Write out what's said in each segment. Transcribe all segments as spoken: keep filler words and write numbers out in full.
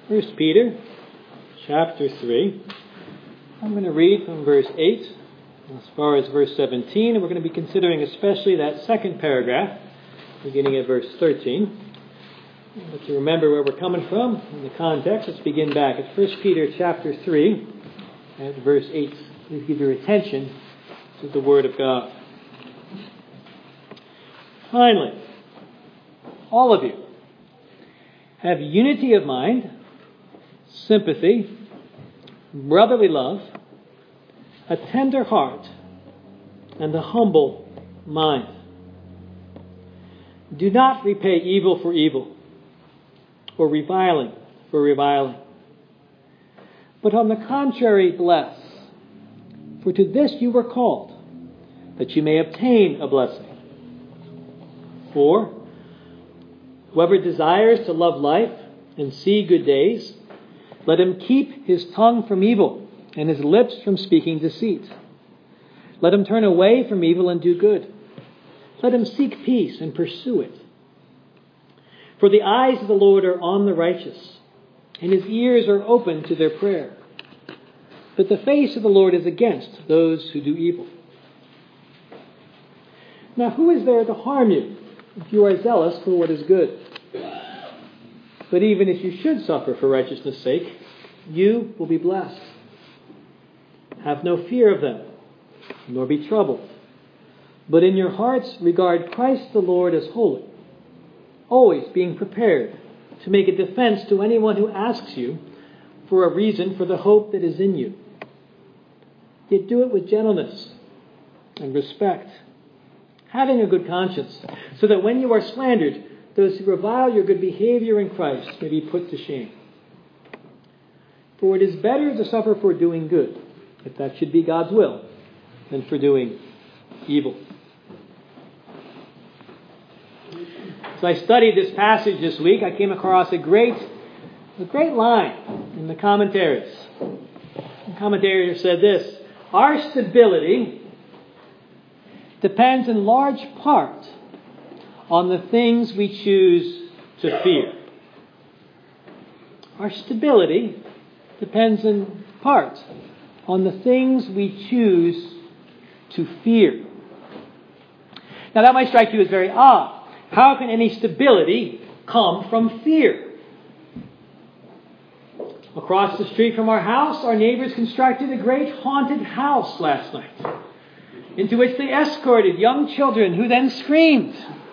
First Peter chapter three. I'm going to read from verse eight as far as verse seventeen, and we're going to be considering especially that second paragraph, beginning at verse thirteen. But to remember where we're coming from in the context, let's begin back at First Peter chapter three, at verse eight. Please give your attention to the Word of God. Finally, all of you have unity of mind, sympathy, brotherly love, a tender heart, and a humble mind. Do not repay evil for evil, or reviling for reviling, but on the contrary bless. For to this you were called, that you may obtain a blessing. For whoever desires to love life and see good days, let him keep his tongue from evil and his lips from speaking deceit. Let him turn away from evil and do good. Let him seek peace and pursue it. For the eyes of the Lord are on the righteous, and his ears are open to their prayer. But the face of the Lord is against those who do evil. Now who is there to harm you if you are zealous for what is good? But even if you should suffer for righteousness' sake, you will be blessed. Have no fear of them, nor be troubled. But in your hearts regard Christ the Lord as holy, always being prepared to make a defense to anyone who asks you for a reason for the hope that is in you. Yet do it with gentleness and respect, having a good conscience, so that when you are slandered, those who revile your good behavior in Christ may be put to shame. For it is better to suffer for doing good, if that should be God's will, than for doing evil. As I studied this passage this week, I came across a great, a great line in the commentaries. The commentator said this: our stability depends in large part on the things we choose to fear. Our stability depends in part on the things we choose to fear. Now that might strike you as very odd. How can any stability come from fear? Across the street from our house, our neighbors constructed a great haunted house last night, into which they escorted young children who then screamed.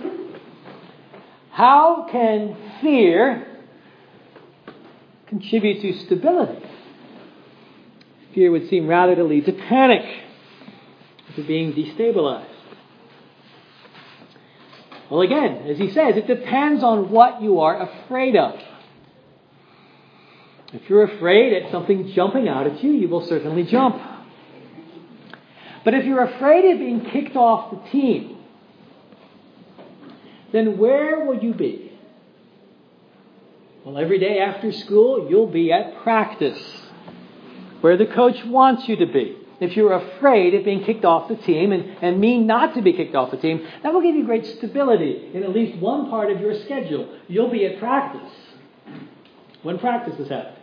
How can fear contribute to stability? Fear would seem rather to lead to panic, to being destabilized. Well, again, as he says, it depends on what you are afraid of. If you're afraid at something jumping out at you, you will certainly jump. But if you're afraid of being kicked off the team, then where will you be? Well, every day after school, you'll be at practice, where the coach wants you to be. If you're afraid of being kicked off the team and, and mean not to be kicked off the team, that will give you great stability in at least one part of your schedule. You'll be at practice when practice is happening.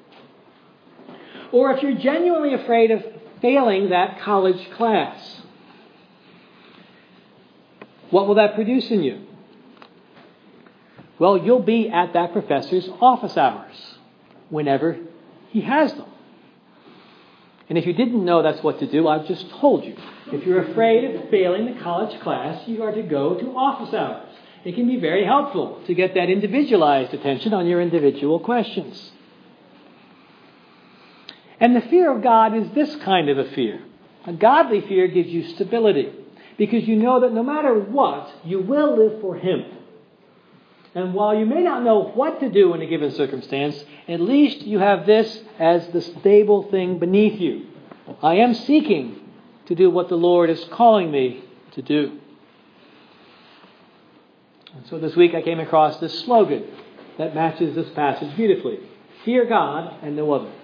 Or if you're genuinely afraid of failing that college class, what will that produce in you? Well, you'll be at that professor's office hours whenever he has them. And if you didn't know that's what to do, I've just told you. If you're afraid of failing the college class, you are to go to office hours. It can be very helpful to get that individualized attention on your individual questions. And the fear of God is this kind of a fear. A godly fear gives you stability, because you know that no matter what, you will live for Him. And while you may not know what to do in a given circumstance, at least you have this as the stable thing beneath you. I am seeking to do what the Lord is calling me to do. And so this week I came across this slogan that matches this passage beautifully. Fear God and no other.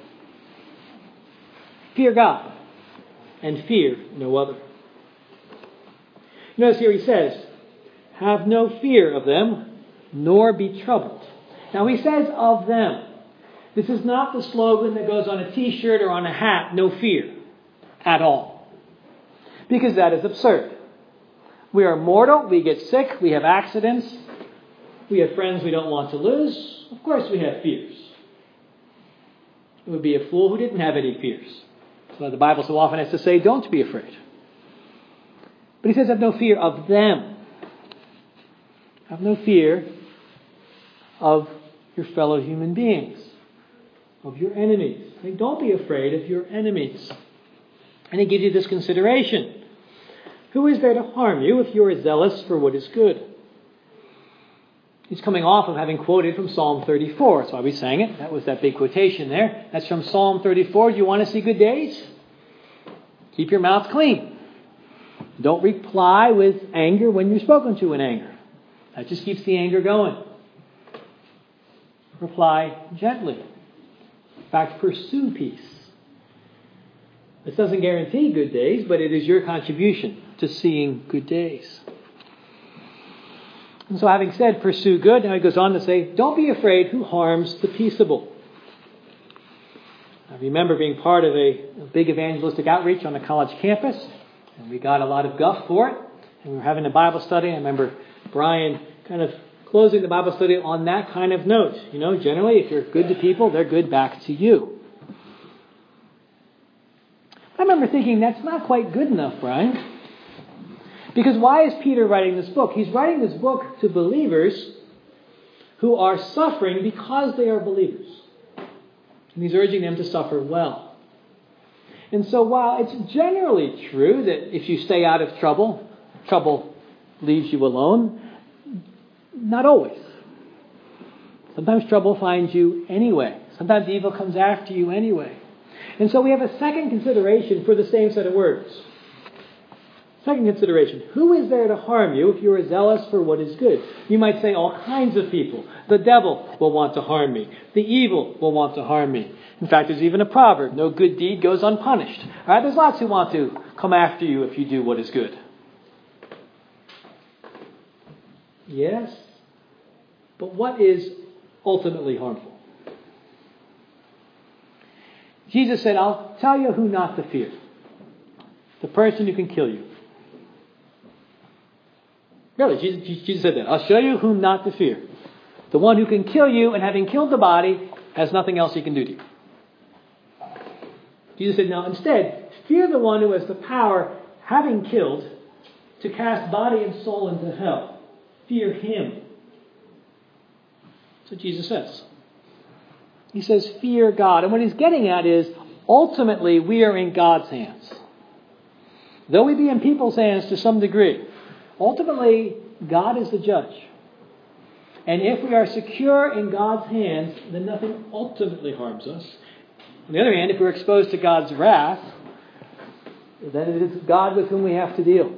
Fear God and fear no other. Notice here he says, have no fear of them, nor be troubled. Now he says of them. This is not the slogan that goes on a t-shirt or on a hat, no fear, at all. Because that is absurd. We are mortal, we get sick, we have accidents, we have friends we don't want to lose. Of course we have fears. It would be a fool who didn't have any fears. So the Bible so often has to say, don't be afraid. But he says, have no fear of them. Have no fear of your fellow human beings, of your enemies. Like, don't be afraid of your enemies. And he gives you this consideration. Who is there to harm you if you are zealous for what is good? He's coming off of having quoted from Psalm thirty-four. That's why we sang it. That was that big quotation there. That's from Psalm thirty-four. Do you want to see good days? Keep your mouth clean. Don't reply with anger when you're spoken to in anger. That just keeps the anger going. Reply gently. In fact, pursue peace. This doesn't guarantee good days, but it is your contribution to seeing good days. And so having said pursue good, now he goes on to say, don't be afraid who harms the peaceable. I remember being part of a, a big evangelistic outreach on a college campus, and we got a lot of guff for it. And we were having a Bible study. I remember Brian kind of closing the Bible study on that kind of note. You know, generally, if you're good to people, they're good back to you. I remember thinking, that's not quite good enough, Brian. Because why is Peter writing this book? He's writing this book to believers who are suffering because they are believers. And he's urging them to suffer well. And so while it's generally true that if you stay out of trouble, trouble leaves you alone, not always. Sometimes trouble finds you anyway. Sometimes evil comes after you anyway. And so we have a second consideration for the same set of words. Second consideration, who is there to harm you if you are zealous for what is good? You might say all kinds of people. The devil will want to harm me. The evil will want to harm me. In fact, there's even a proverb, no good deed goes unpunished. All right, there's lots who want to come after you if you do what is good. Yes, but what is ultimately harmful? Jesus said, I'll tell you who not to fear. The person who can kill you. Really, Jesus, Jesus said that. I'll show you whom not to fear. The one who can kill you, and having killed the body, has nothing else he can do to you. Jesus said, no, instead, fear the one who has the power, having killed, to cast body and soul into hell. Fear him. That's what Jesus says. He says, fear God. And what he's getting at is, ultimately, we are in God's hands. Though we be in people's hands to some degree, ultimately, God is the judge. And if we are secure in God's hands, then nothing ultimately harms us. On the other hand, if we're exposed to God's wrath, then it is God with whom we have to deal.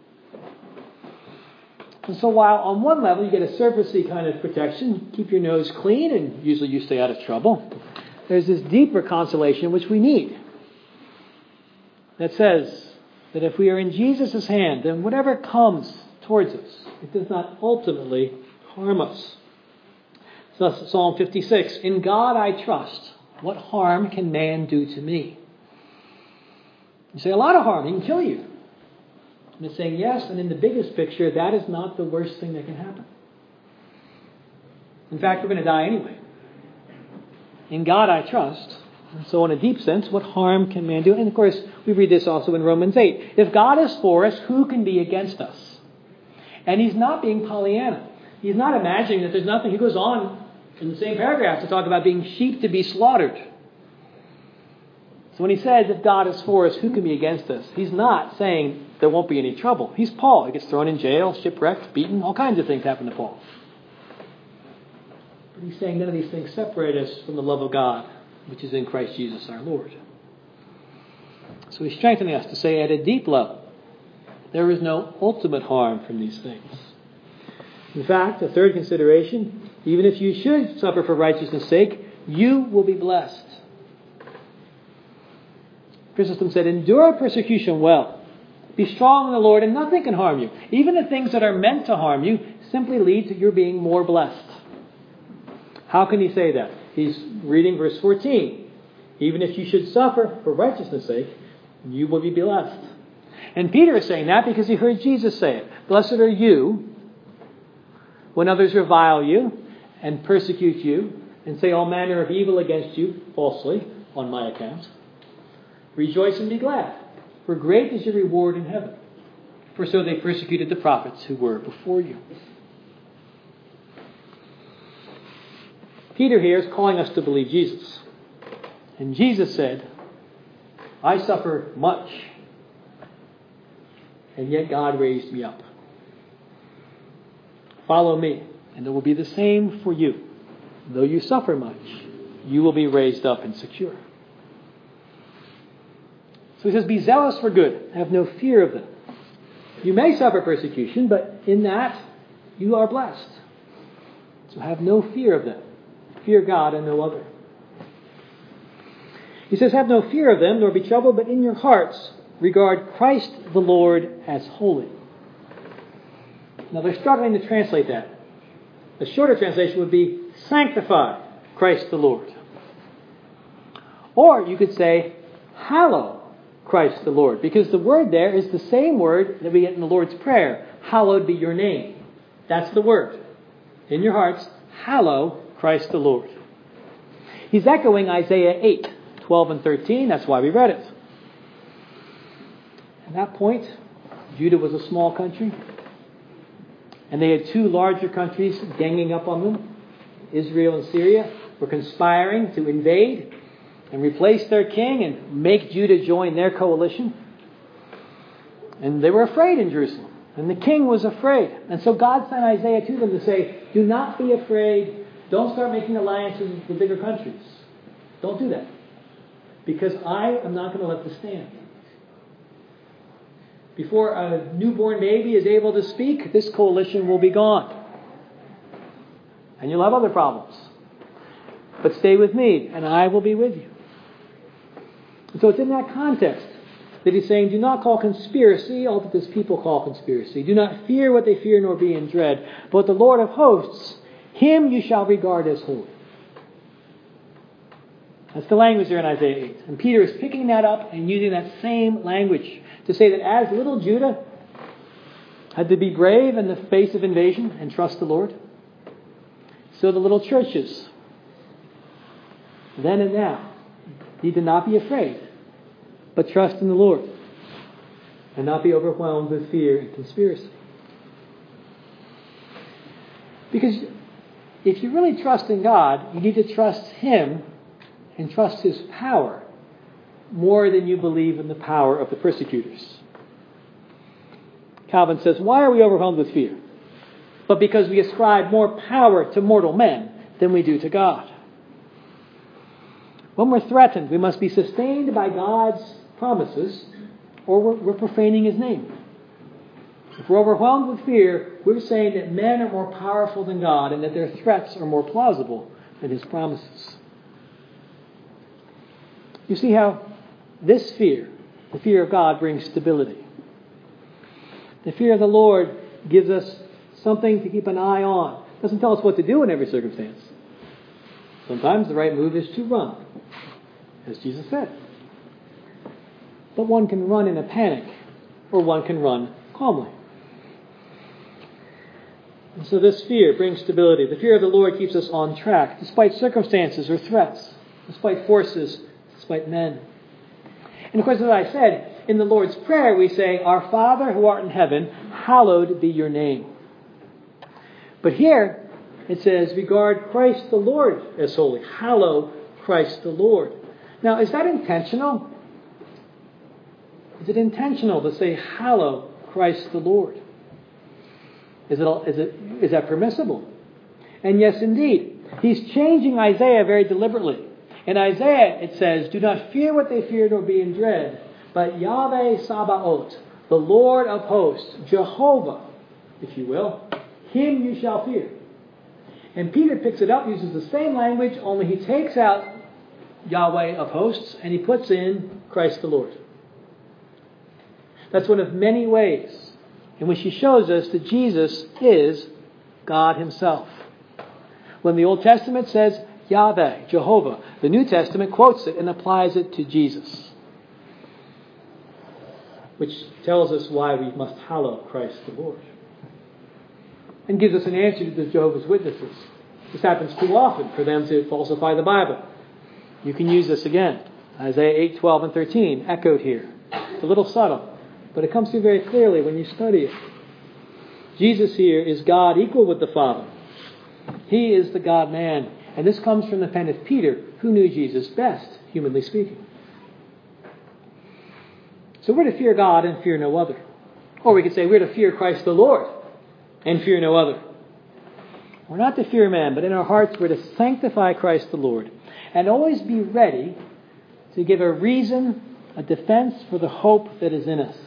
And so while on one level you get a surfacey kind of protection, keep your nose clean, and usually you stay out of trouble, there's this deeper consolation which we need. That says that if we are in Jesus' hand, then whatever comes towards us, it does not ultimately harm us. Thus, Psalm fifty-six, in God I trust. What harm can man do to me? You say, a lot of harm. He can kill you. And it's saying, yes, and in the biggest picture, that is not the worst thing that can happen. In fact, we're going to die anyway. In God I trust. And so in a deep sense, what harm can man do? And of course, we read this also in Romans eight. If God is for us, who can be against us? And he's not being Pollyanna. He's not imagining that there's nothing. He goes on in the same paragraph to talk about being sheep to be slaughtered. So when he says, if God is for us, who can be against us? He's not saying there won't be any trouble. He's Paul. He gets thrown in jail, shipwrecked, beaten. All kinds of things happen to Paul. But he's saying none of these things separate us from the love of God, which is in Christ Jesus our Lord. So he's strengthening us to say at a deep level, there is no ultimate harm from these things. In fact, a third consideration, even if you should suffer for righteousness' sake, you will be blessed. Chrysostom said, endure persecution well. Be strong in the Lord, and nothing can harm you. Even the things that are meant to harm you simply lead to your being more blessed. How can he say that? He's reading verse fourteen. Even if you should suffer for righteousness' sake, you will be blessed. And Peter is saying that because he heard Jesus say it. Blessed are you when others revile you and persecute you and say all manner of evil against you falsely on my account. Rejoice and be glad, for great is your reward in heaven. For so they persecuted the prophets who were before you. Peter here is calling us to believe Jesus. And Jesus said, I suffer much, and yet God raised me up. Follow me, and it will be the same for you. Though you suffer much, you will be raised up and secure. So he says, be zealous for good. Have no fear of them. You may suffer persecution, but in that you are blessed. So have no fear of them. Fear God and no other. He says, have no fear of them, nor be troubled, but in your hearts regard Christ the Lord as holy. Now they're struggling to translate that. A shorter translation would be, sanctify Christ the Lord. Or you could say, hallow Christ the Lord. Because the word there is the same word that we get in the Lord's Prayer. Hallowed be your name. That's the word. In your hearts, hallow Christ the Lord. He's echoing Isaiah eight, twelve and thirteen. That's why we read it. At that point, Judah was a small country. And they had two larger countries ganging up on them. Israel and Syria were conspiring to invade and replace their king and make Judah join their coalition. And they were afraid in Jerusalem. And the king was afraid. And so God sent Isaiah to them to say, do not be afraid. Don't start making alliances with bigger countries. Don't do that. Because I am not going to let this stand. Before a newborn baby is able to speak, this coalition will be gone. And you'll have other problems. But stay with me, and I will be with you. And so it's in that context that he's saying, do not call conspiracy all that this people call conspiracy. Do not fear what they fear, nor be in dread. But the Lord of hosts, him you shall regard as holy. That's the language there in Isaiah eight. And Peter is picking that up and using that same language to say that as little Judah had to be brave in the face of invasion and trust the Lord, so the little churches, then and now, need to not be afraid, but trust in the Lord and not be overwhelmed with fear and conspiracy. Because if you really trust in God, you need to trust Him and trust His power more than you believe in the power of the persecutors. Calvin says, why are we overwhelmed with fear? But because we ascribe more power to mortal men than we do to God. When we're threatened, we must be sustained by God's promises, or we're, we're profaning His name. If we're overwhelmed with fear, we're saying that men are more powerful than God and that their threats are more plausible than His promises. You see how this fear, the fear of God, brings stability. The fear of the Lord gives us something to keep an eye on. It doesn't tell us what to do in every circumstance. Sometimes the right move is to run, as Jesus said. But one can run in a panic, or one can run calmly. And so this fear brings stability. The fear of the Lord keeps us on track, despite circumstances or threats, despite forces, despite men. And of course, as I said, in the Lord's Prayer we say, Our Father who art in heaven, hallowed be your name. But here it says, regard Christ the Lord as holy. Hallow Christ the Lord. Now, is that intentional? Is it intentional to say, hallow Christ the Lord? Is it, is it, is that permissible? And yes, indeed. He's changing Isaiah very deliberately. In Isaiah, it says, do not fear what they fear nor be in dread, but Yahweh Sabaoth, the Lord of hosts, Jehovah, if you will, him you shall fear. And Peter picks it up, uses the same language, only he takes out Yahweh of hosts and he puts in Christ the Lord. That's one of many ways in which he shows us that Jesus is God Himself. When the Old Testament says Yahweh, Jehovah. The New Testament quotes it and applies it to Jesus, which tells us why we must hallow Christ the Lord, and gives us an answer to the Jehovah's Witnesses. This happens too often for them to falsify the Bible. You can use this again. Isaiah eight, twelve, and thirteen echoed here. It's a little subtle, but it comes through very clearly when you study it. Jesus here is God equal with the Father. He is the God-man. And this comes from the pen of Peter, who knew Jesus best, humanly speaking. So we're to fear God and fear no other. Or we could say we're to fear Christ the Lord and fear no other. We're not to fear man, but in our hearts we're to sanctify Christ the Lord and always be ready to give a reason, a defense for the hope that is in us.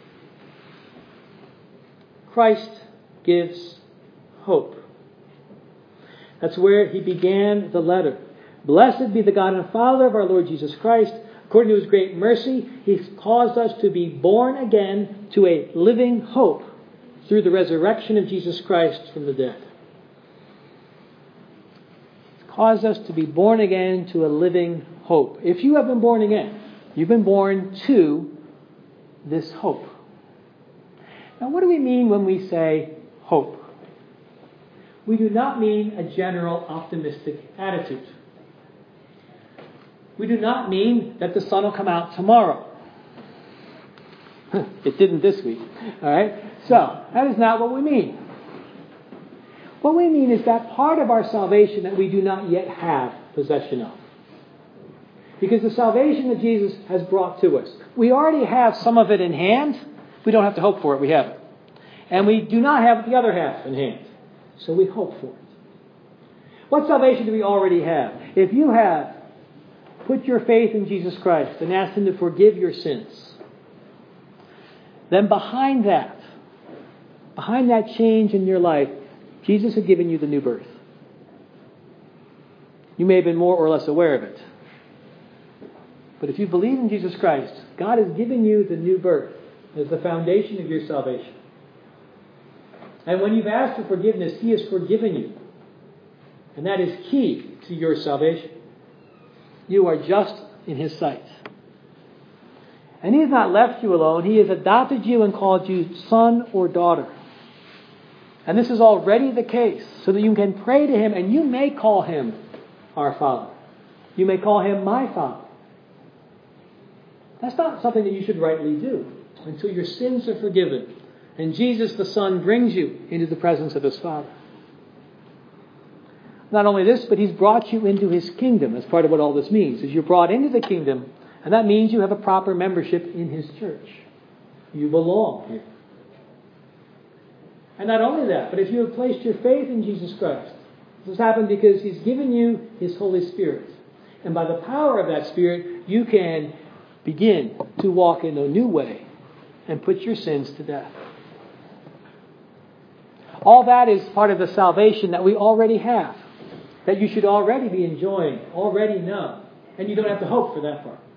Christ gives hope. That's where he began the letter. Blessed be the God and Father of our Lord Jesus Christ. According to his great mercy, he's caused us to be born again to a living hope through the resurrection of Jesus Christ from the dead. He's caused us to be born again to a living hope. If you have been born again, you've been born to this hope. Now, what do we mean when we say hope? We do not mean a general optimistic attitude. We do not mean that the sun will come out tomorrow. It didn't this week. All right? So, that is not what we mean. What we mean is that part of our salvation that we do not yet have possession of. Because the salvation that Jesus has brought to us, we already have some of it in hand. We don't have to hope for it. We have it. And we do not have the other half in hand. So we hope for it. What salvation do we already have? If you have put your faith in Jesus Christ and asked him to forgive your sins, then behind that, behind that change in your life, Jesus had given you the new birth. You may have been more or less aware of it. But if you believe in Jesus Christ, God has given you the new birth as the foundation of your salvation. And when you've asked for forgiveness, he has forgiven you. And that is key to your salvation. You are just in his sight. And he has not left you alone. He has adopted you and called you son or daughter. And this is already the case, so that you can pray to him, and you may call him our Father. You may call him my Father. That's not something that you should rightly do until your sins are forgiven and Jesus the Son brings you into the presence of his Father. Not only this, but he's brought you into his kingdom. That's part of what all this means, is you're brought into the kingdom, and that means you have a proper membership in his church. You belong here. And not only that, but if you have placed your faith in Jesus Christ, this has happened because he's given you his Holy Spirit. And by the power of that Spirit, you can begin to walk in a new way and put your sins to death. All that is part of the salvation that we already have, that you should already be enjoying, already know, and you don't have to hope for that part.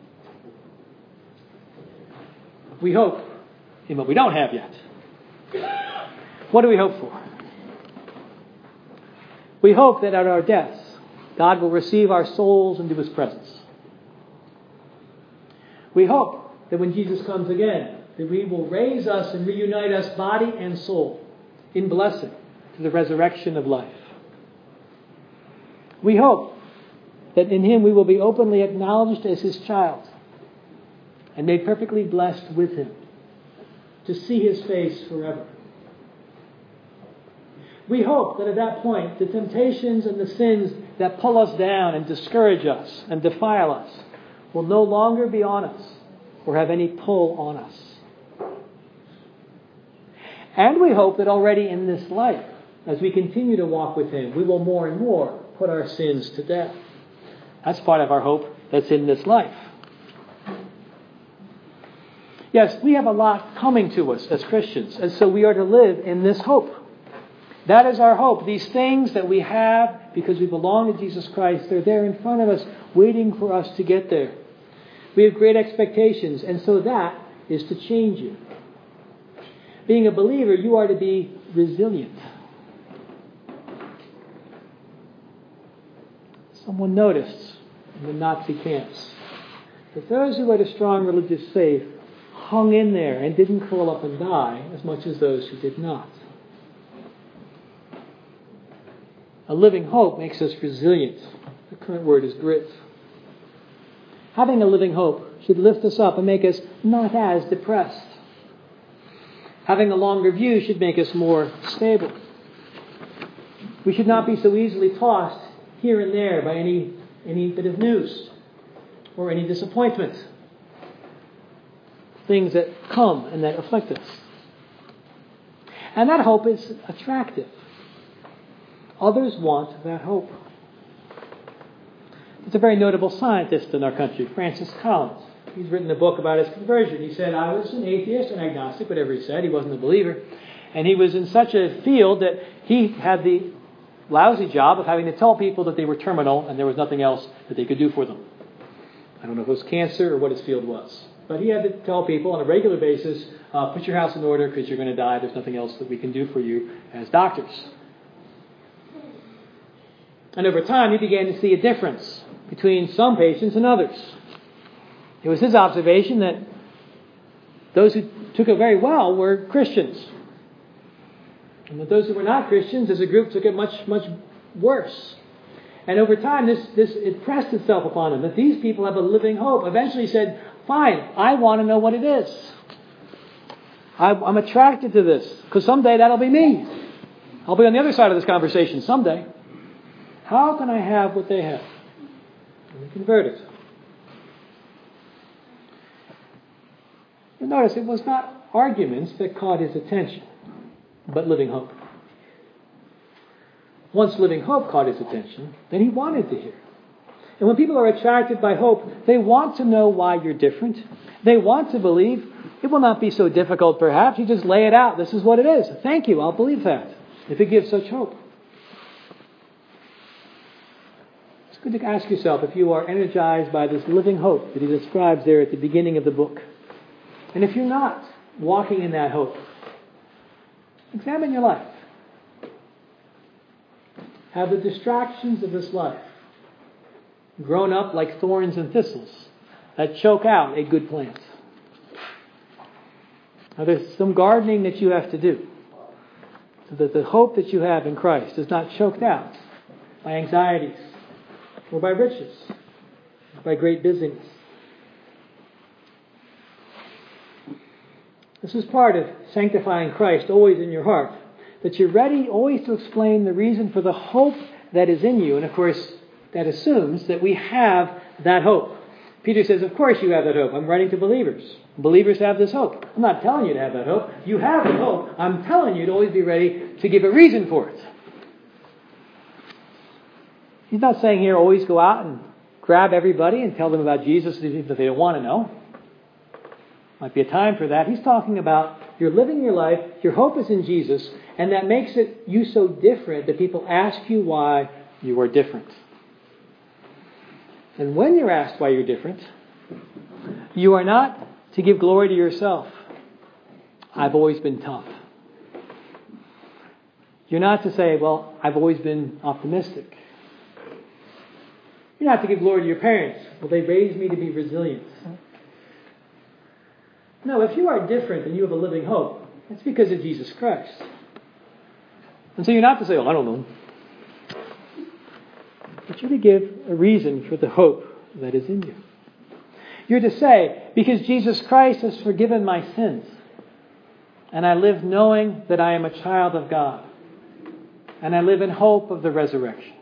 We hope in what we don't have yet. What do we hope for? We hope that at our deaths, God will receive our souls into his presence. We hope that when Jesus comes again, that he will raise us and reunite us body and soul in blessing to the resurrection of life. We hope that in him we will be openly acknowledged as his child and made perfectly blessed with him to see his face forever. We hope that at that point, the temptations and the sins that pull us down and discourage us and defile us will no longer be on us or have any pull on us. And we hope that already in this life, as we continue to walk with him, we will more and more put our sins to death. That's part of our hope that's in this life. Yes, we have a lot coming to us as Christians, and so we are to live in this hope. That is our hope. These things that we have because we belong to Jesus Christ, they're there in front of us, waiting for us to get there. We have great expectations, and so that is to change you. Being a believer, you are to be resilient. someone noticed in the Nazi camps that those who had a strong religious faith hung in there and didn't curl up and die as much as those who did not. A living hope makes us resilient. The current word is grit. Having a living hope should lift us up and make us not as depressed. Having a longer view should make us more stable. We should not be so easily tossed here and there by any, any bit of news or any disappointment. Things that come and that afflict us. And that hope is attractive. Others want that hope. There's a very notable scientist in our country, Francis Collins. He's written a book about his conversion. He said, I was an atheist, an agnostic, whatever he said. He wasn't a believer. And he was in such a field that he had the lousy job of having to tell people that they were terminal and there was nothing else that they could do for them. I don't know if it was cancer or what his field was. But he had to tell people on a regular basis, uh, put your house in order because you're going to die. There's nothing else that we can do for you as doctors. And over time, he began to see a difference between some patients and others. It was his observation that those who took it very well were Christians. And that those who were not Christians, as a group, took it much, much worse. And over time, this, this it pressed itself upon him that these people have a living hope. Eventually he said, fine, I want to know what it is. I, I'm attracted to this, because someday that'll be me. I'll be on the other side of this conversation someday. How can I have what they have? And they converted. But notice, it was not arguments that caught his attention, but living hope. Once living hope caught his attention, then he wanted to hear. And when people are attracted by hope, they want to know why you're different. They want to believe. It will not be so difficult, perhaps. You just lay it out. This is what it is. Thank you. I'll believe that. If it gives such hope. It's good to ask yourself if you are energized by this living hope that he describes there at the beginning of the book. And if you're not walking in that hope, examine your life. Have the distractions of this life grown up like thorns and thistles that choke out a good plant? Now, there's some gardening that you have to do so that the hope that you have in Christ is not choked out by anxieties or by riches, or by great busyness. This is part of sanctifying Christ always in your heart, that you're ready always to explain the reason for the hope that is in you. And of course, that assumes that we have that hope. Peter says, of course you have that hope. I'm writing to believers. Believers have this hope. I'm not telling you to have that hope. You have the hope. I'm telling you to always be ready to give a reason for it. He's not saying here always go out and grab everybody and tell them about Jesus even if they don't want to know. Might be a time for that. He's talking about you're living your life, your hope is in Jesus, and that makes it you so different that people ask you why you are different. And when you're asked why you're different, you are not to give glory to yourself. I've always been tough. You're not to say, well, I've always been optimistic. You're not to give glory to your parents. Well, they raised me to be resilient. No, if you are different and you have a living hope, it's because of Jesus Christ. And so you're not to say, oh, I don't know. But you're to give a reason for the hope that is in you. You're to say, because Jesus Christ has forgiven my sins, and I live knowing that I am a child of God, and I live in hope of the resurrection.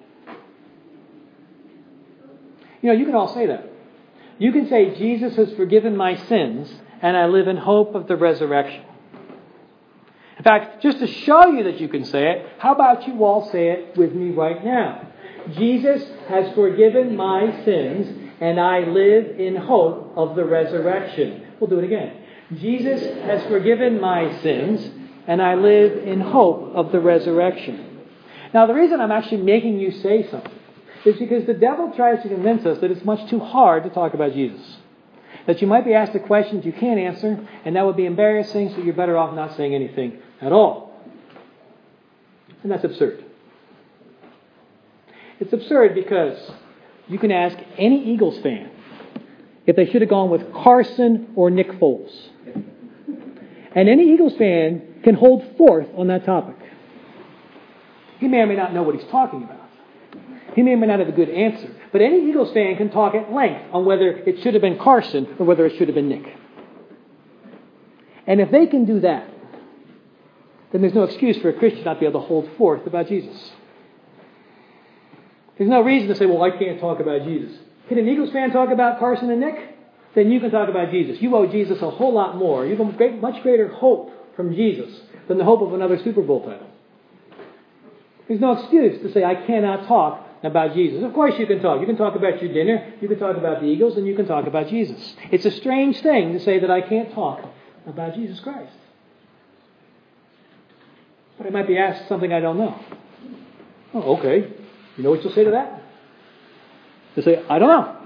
You know, you can all say that. You can say, Jesus has forgiven my sins, and I live in hope of the resurrection. In fact, just to show you that you can say it, how about you all say it with me right now? Jesus has forgiven my sins, and I live in hope of the resurrection. We'll do it again. Jesus has forgiven my sins, and I live in hope of the resurrection. Now, the reason I'm actually making you say something is because the devil tries to convince us that it's much too hard to talk about Jesus. That you might be asked a question that you can't answer, and that would be embarrassing, so you're better off not saying anything at all. And that's absurd. It's absurd because you can ask any Eagles fan if they should have gone with Carson or Nick Foles. And any Eagles fan can hold forth on that topic. He may or may not know what he's talking about. He may or may not have a good answer. But any Eagles fan can talk at length on whether it should have been Carson or whether it should have been Nick. And if they can do that, then there's no excuse for a Christian not to be able to hold forth about Jesus. There's no reason to say, well, I can't talk about Jesus. Can an Eagles fan talk about Carson and Nick? Then you can talk about Jesus. You owe Jesus a whole lot more. You have a great, much greater hope from Jesus than the hope of another Super Bowl title. There's no excuse to say, I cannot talk about Jesus. Of course you can talk. You can talk about your dinner, you can talk about the Eagles, and you can talk about Jesus. It's a strange thing to say that I can't talk about Jesus Christ. But I might be asked something I don't know. Oh, okay. You know what you'll say to that? You'll say, I don't know.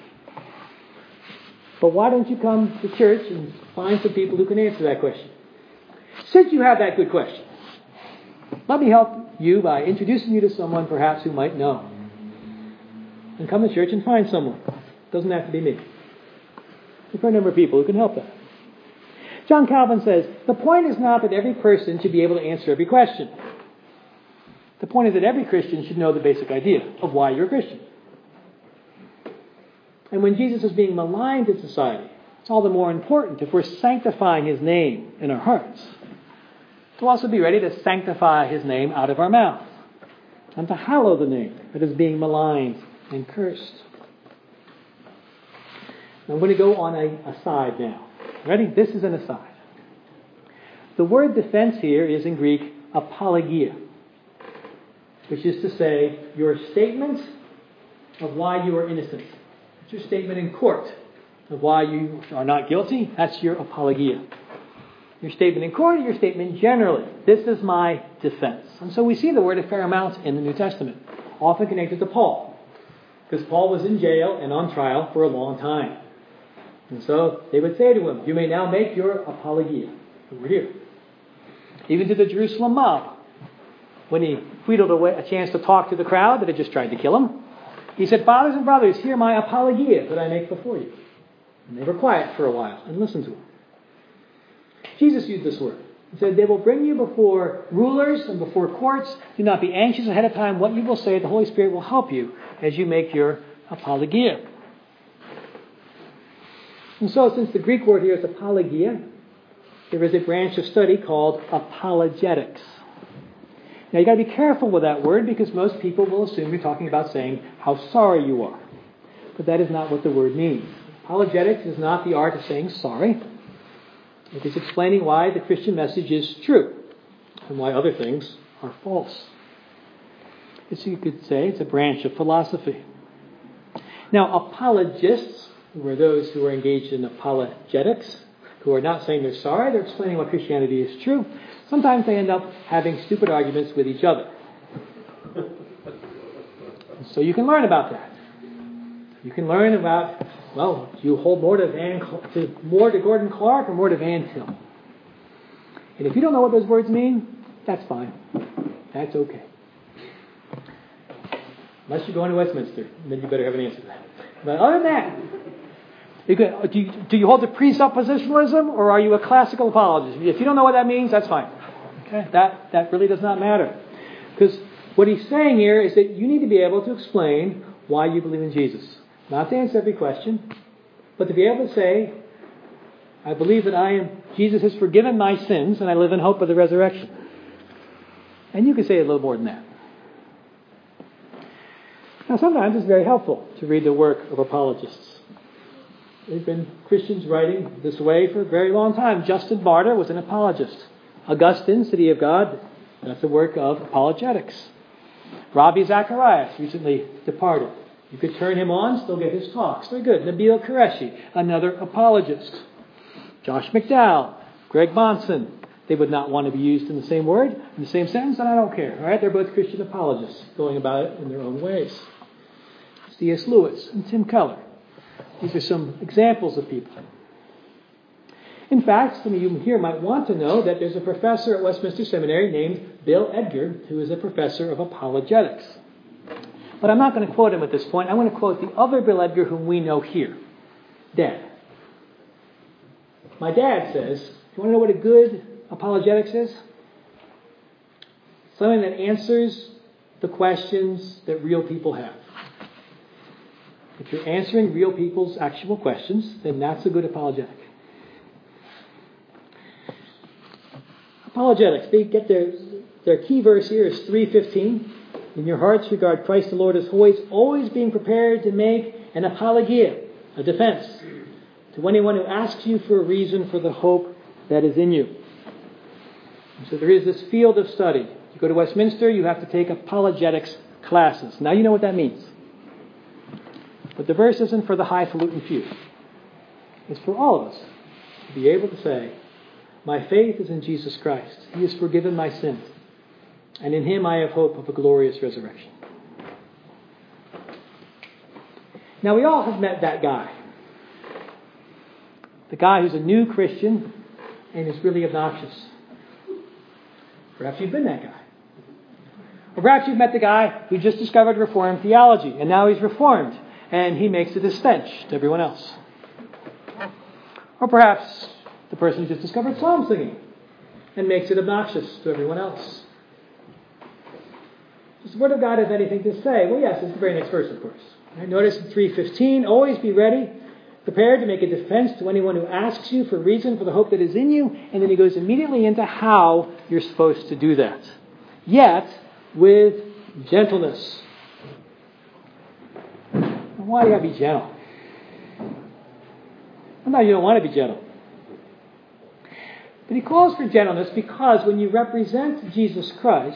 But why don't you come to church and find some people who can answer that question? Since you have that good question, let me help you by introducing you to someone perhaps who might know. And come to church and find someone. Doesn't have to be me. There are a number of people who can help that. John Calvin says, the point is not that every person should be able to answer every question. The point is that every Christian should know the basic idea of why you're a Christian. And when Jesus is being maligned in society, it's all the more important if we're sanctifying His name in our hearts to also be ready to sanctify His name out of our mouth and to hallow the name that is being maligned and cursed. I'm going to go on a aside now. Ready? This is an aside. The word defense here is in Greek apologia, which is to say your statement of why you are innocent. It's your statement in court of why you are not guilty. That's your apologia. Your statement in court or your statement generally. This is my defense. And so we see the word a fair amount in the New Testament, often connected to Paul, because Paul was in jail and on trial for a long time. And so they would say to him, you may now make your apologia. Over here. Even to the Jerusalem mob, when he wheedled away a chance to talk to the crowd that had just tried to kill him, he said, fathers and brothers, hear my apologia that I make before you. And they were quiet for a while and listened to him. Jesus used this word. He said, they will bring you before rulers and before courts. Do not be anxious ahead of time what you will say. The Holy Spirit will help you as you make your apologia. And so, since the Greek word here is apologia, there is a branch of study called apologetics. Now, you've got to be careful with that word because most people will assume you're talking about saying how sorry you are. But that is not what the word means. Apologetics is not the art of saying sorry. It is explaining why the Christian message is true and why other things are false. It's, you could say it's a branch of philosophy. Now, apologists, who are those who are engaged in apologetics, who are not saying they're sorry, they're explaining why Christianity is true. Sometimes they end up having stupid arguments with each other. So you can learn about that. You can learn about, well, do you hold more to, Van, to more to Gordon Clark or more to Van Til? And if you don't know what those words mean, that's fine. That's okay. Unless you're going to Westminster, then you better have an answer to that. But other than that, you could, do, you, do you hold to presuppositionalism or are you a classical apologist? If you don't know what that means, that's fine. Okay, that, that really does not matter. Because what he's saying here is that you need to be able to explain why you believe in Jesus. Not to answer every question, but to be able to say, I believe that I am, Jesus has forgiven my sins and I live in hope of the resurrection. And you can say a little more than that. Now sometimes it's very helpful to read the work of apologists. There have been Christians writing this way for a very long time. Justin Martyr was an apologist. Augustine, City of God, that's the work of apologetics. Ravi Zacharias recently departed. You could turn him on, still get his talks. They're good. Nabil Qureshi, another apologist. Josh McDowell, Greg Monson. They would not want to be used in the same word, in the same sentence, and I don't care. All right, they're both Christian apologists, going about it in their own ways. C S Lewis and Tim Keller. These are some examples of people. In fact, some of you here might want to know that there's a professor at Westminster Seminary named Bill Edgar, who is a professor of apologetics. But I'm not going to quote him at this point. I'm going to quote the other Bill Edgar whom we know here. Dad. My dad says, do you want to know what a good apologetics is? Something that answers the questions that real people have. If you're answering real people's actual questions, then that's a good apologetic. Apologetics, they get their, their key verse here is three fifteen. In your hearts regard Christ the Lord as always, always being prepared to make an apologia, a defense, to anyone who asks you for a reason for the hope that is in you. And so there is this field of study. You go to Westminster, you have to take apologetics classes. Now you know what that means. But the verse isn't for the highfalutin few. It's for all of us to be able to say, my faith is in Jesus Christ. He has forgiven my sins. And in Him I have hope of a glorious resurrection. Now we all have met that guy. The guy who's a new Christian and is really obnoxious. Perhaps you've been that guy. Or perhaps you've met the guy who just discovered Reformed theology and now he's Reformed and he makes it a stench to everyone else. Or perhaps the person who just discovered psalm singing and makes it obnoxious to everyone else. Does the Word of God have anything to say? Well, yes, it's the very next verse, of course. Right? Notice in three fifteen, always be ready, prepared to make a defense to anyone who asks you for a reason for the hope that is in you. And then he goes immediately into how you're supposed to do that. Yet, with gentleness. Why do you got to be gentle? Well, no, you don't want to be gentle. But he calls for gentleness because when you represent Jesus Christ,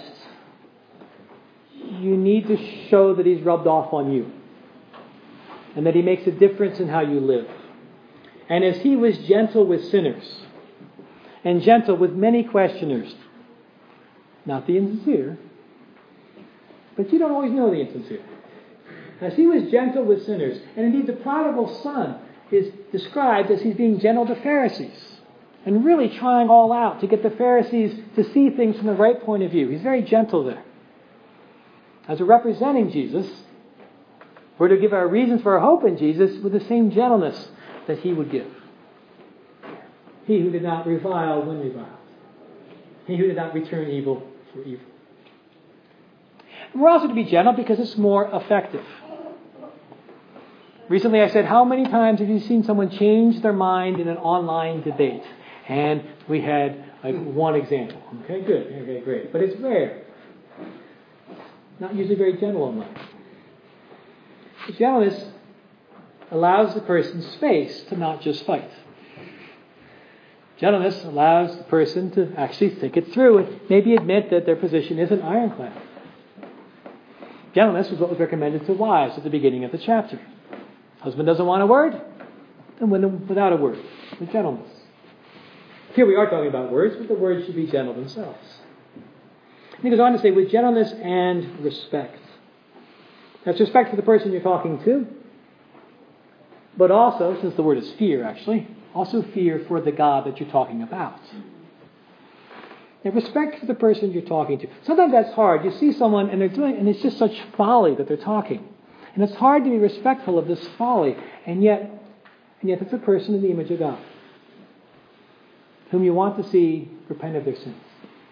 you need to show that He's rubbed off on you. And that He makes a difference in how you live. And as He was gentle with sinners, and gentle with many questioners, not the insincere, but you don't always know the insincere. As He was gentle with sinners, and indeed the prodigal son is described as he's being gentle to Pharisees, and really trying all out to get the Pharisees to see things from the right point of view. He's very gentle there. As we're representing Jesus, we're to give our reasons for our hope in Jesus with the same gentleness that He would give. He who did not revile when reviled. He who did not return evil for evil. And we're also to be gentle because it's more effective. Recently I said, how many times have you seen someone change their mind in an online debate? And we had like one example. Okay, good. Okay, great. But it's rare. Not usually very gentle online. Gentleness allows the person space to not just fight. Gentleness allows the person to actually think it through and maybe admit that their position isn't ironclad. Gentleness was what was recommended to wives at the beginning of the chapter. Husband doesn't want a word, then win them without a word, with gentleness. Here we are talking about words, but the words should be gentle themselves. And he goes on to say, with gentleness and respect. That's respect for the person you're talking to, but also, since the word is fear actually, also fear for the God that you're talking about. And respect for the person you're talking to. Sometimes that's hard. You see someone and they're doing, and it's just such folly that they're talking. And it's hard to be respectful of this folly, and yet, and yet it's a person in the image of God, whom you want to see repent of their sins.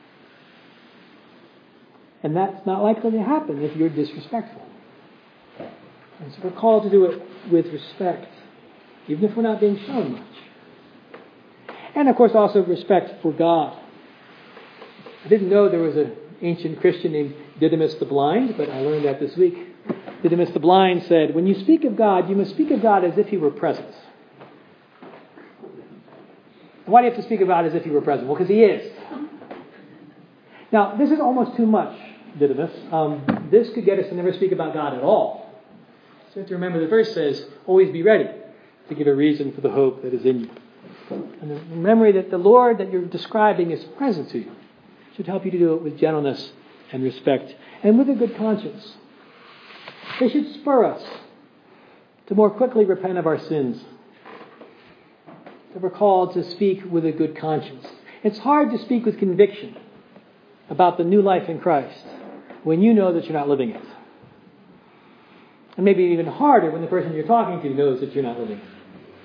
And that's not likely to happen if you're disrespectful. And so we're called to do it with respect, even if we're not being shown much. And of course also respect for God. I didn't know there was an ancient Christian named Didymus the Blind, but I learned that this week. Didymus the Blind said, when you speak of God, you must speak of God as if He were present. Why do you have to speak of God as if He were present? Well, because He is. Now, this is almost too much, Didymus. Um, this could get us to never speak about God at all. So you have to remember the verse says, always be ready to give a reason for the hope that is in you. And the memory that the Lord that you're describing is present to you should help you to do it with gentleness and respect and with a good conscience. They should spur us to more quickly repent of our sins. That we're called to speak with a good conscience. It's hard to speak with conviction about the new life in Christ when you know that you're not living it. And maybe even harder when the person you're talking to knows that you're not living it.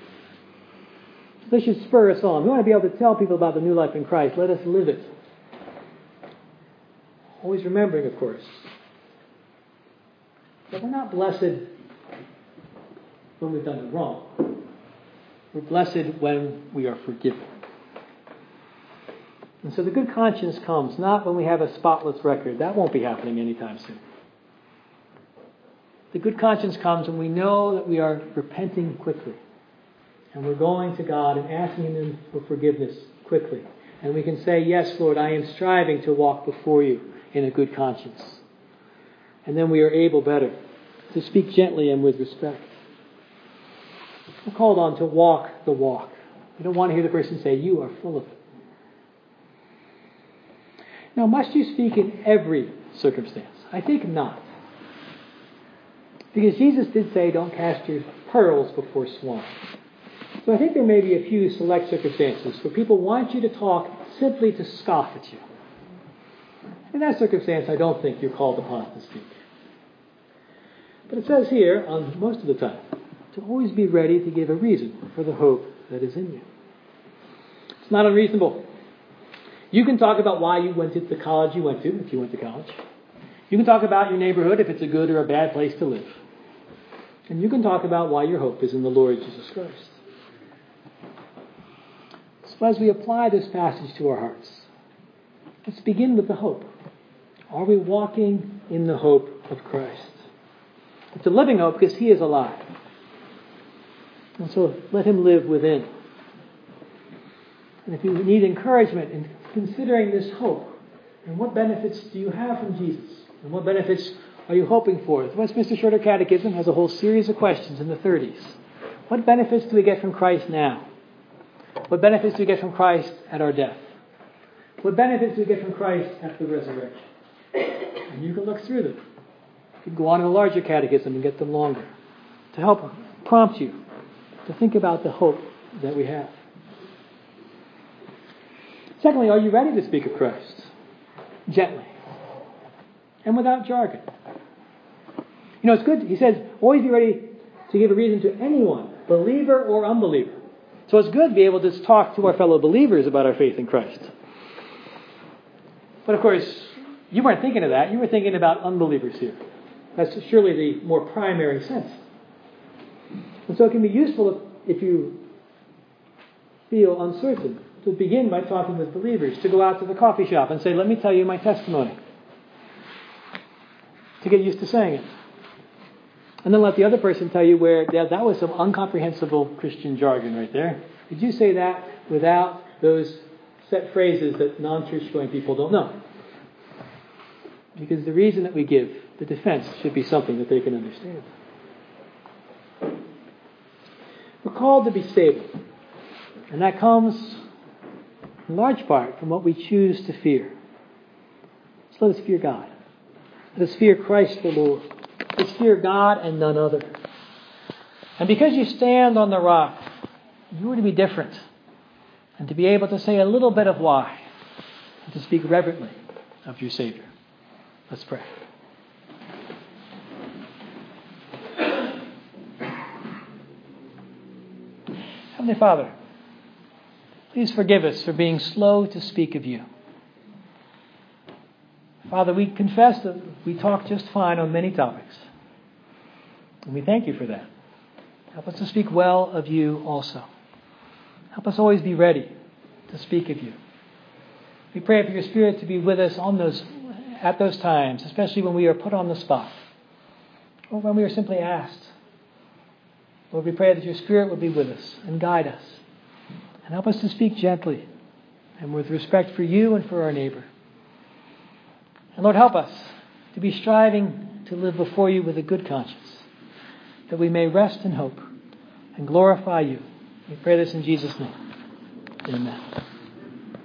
This should spur us on. We want to be able to tell people about the new life in Christ. Let us live it. Always remembering, of course, that we're not blessed when we've done it wrong. We're blessed when we are forgiven. And so the good conscience comes not when we have a spotless record. That won't be happening anytime soon. The good conscience comes when we know that we are repenting quickly. And we're going to God and asking Him for forgiveness quickly. And we can say, yes, Lord, I am striving to walk before you in a good conscience. And then we are able better to speak gently and with respect. We're called on to walk the walk. We don't want to hear the person say, you are full of it. Now, must you speak in every circumstance? I think not. Because Jesus did say, don't cast your pearls before swine. So I think there may be a few select circumstances where people want you to talk simply to scoff at you. In that circumstance, I don't think you're called upon to speak. But it says here, on most of the time, to always be ready to give a reason for the hope that is in you. It's not unreasonable. You can talk about why you went to the college you went to, if you went to college. You can talk about your neighborhood, if it's a good or a bad place to live. And you can talk about why your hope is in the Lord Jesus Christ. So as we apply this passage to our hearts, let's begin with the hope. Are we walking in the hope of Christ? It's a living hope because He is alive. And so let Him live within. And if you need encouragement in considering this hope, and what benefits do you have from Jesus? And what benefits are you hoping for? The Westminster Shorter Catechism has a whole series of questions in the thirties. What benefits do we get from Christ now? What benefits do we get from Christ at our death? What benefits do we get from Christ after the resurrection? And you can look through them. You can go on to a larger catechism and get them longer to help prompt you to think about the hope that we have. Secondly, are you ready to speak of Christ? Gently. And without jargon. You know, it's good. He says, always be ready to give a reason to anyone, believer or unbeliever. So it's good to be able to talk to our fellow believers about our faith in Christ. But of course, you weren't thinking of that. You were thinking about unbelievers here. That's surely the more primary sense. And so it can be useful if, if you feel uncertain to begin by talking with believers, to go out to the coffee shop and say, let me tell you my testimony. To get used to saying it. And then let the other person tell you where that, that was some incomprehensible Christian jargon right there. Did you say that without those set phrases that non-church going people don't know? Because the reason that we give, the defense, should be something that they can understand. We're called to be stable. And that comes in large part from what we choose to fear. So let us fear God. Let us fear Christ the Lord. Let us fear God and none other. And because you stand on the rock, you are to be different. And to be able to say a little bit of why. And to speak reverently of your Savior. Let's pray. Heavenly Father, please forgive us for being slow to speak of you. Father, we confess that we talk just fine on many topics. And we thank you for that. Help us to speak well of you also. Help us always be ready to speak of you. We pray for your Spirit to be with us on those, at those times, especially when we are put on the spot or when we are simply asked. Lord, we pray that your Spirit will be with us and guide us and help us to speak gently and with respect for you and for our neighbor. And Lord, help us to be striving to live before you with a good conscience, that we may rest in hope and glorify you. We pray this in Jesus' name. Amen.